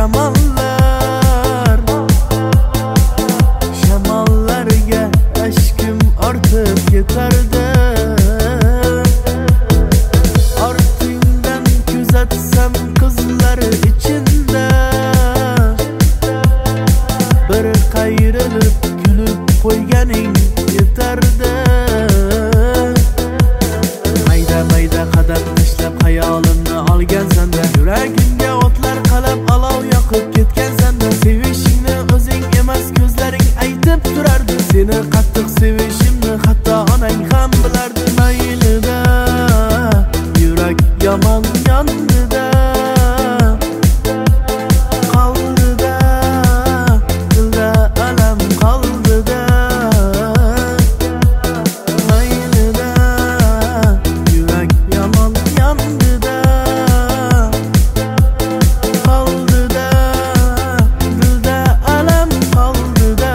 shamollar, shamollarga aşkım ortib ketardi. Ortingdan kuzatsam qizlar ichida bir qayrilib kulib qo'yganing yetardi. Mayda mayda qadam tashlab xayolimni olgansanda, yuragimga o'tlar qalab olov yoqib ketgansanda, sevishingni o'zing emas ko'zlaring aytib turardi. Seni qattiq sevishimni hatto onang ham bilardi. Maylida yurak yomon yondida qoldida, dilda alam qoldida. Maylida yurak yomon yondida qoldida, dilda alam qoldida.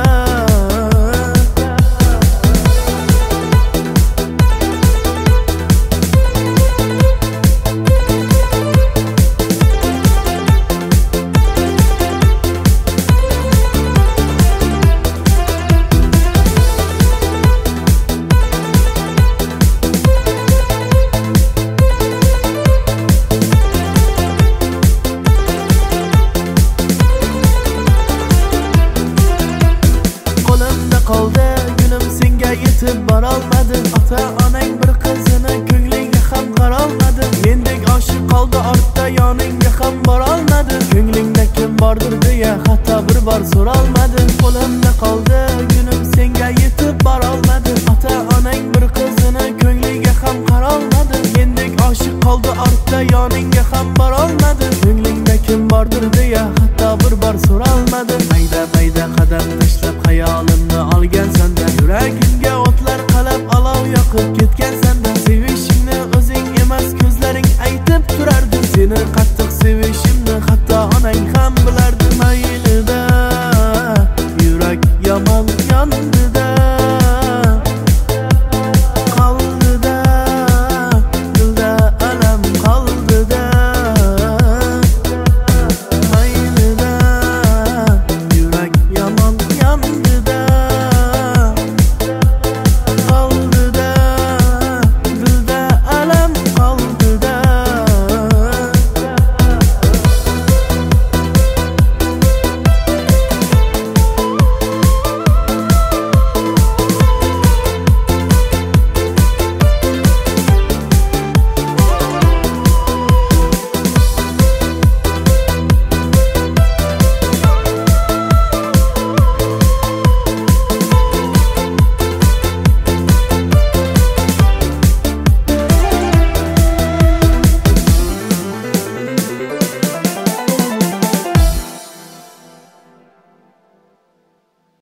Qo'limda qoldi gulim, senga yetib borolmadi. Ota onang bir qizini ko'ngliga ham qarolmadi. Mendek oshiq qoldi ortda, yoningga ham borolmadi. Ko'nglingda kim bordir deya hatto bir bor so'rolmadi. Qo'limda qoldi gulim, senga yetib borolmadi. Ota onang bir qizini ko'ngliga ham qarolmadi. Mendek oshiq qoldi ortda, yoningga ham borolmadi. Ko'nglingda kim bordir deya hatto bir bor so'rolmadi. Mayda mayda qadam tashlab xayolimni olgansanda, yuragimga o'tlar qalab olov yoqib ketgansanda, sevishingni o'zing emas ko'zlaring aytib turardi. Seni qattiq sevishimni hatto onang ham bilardi.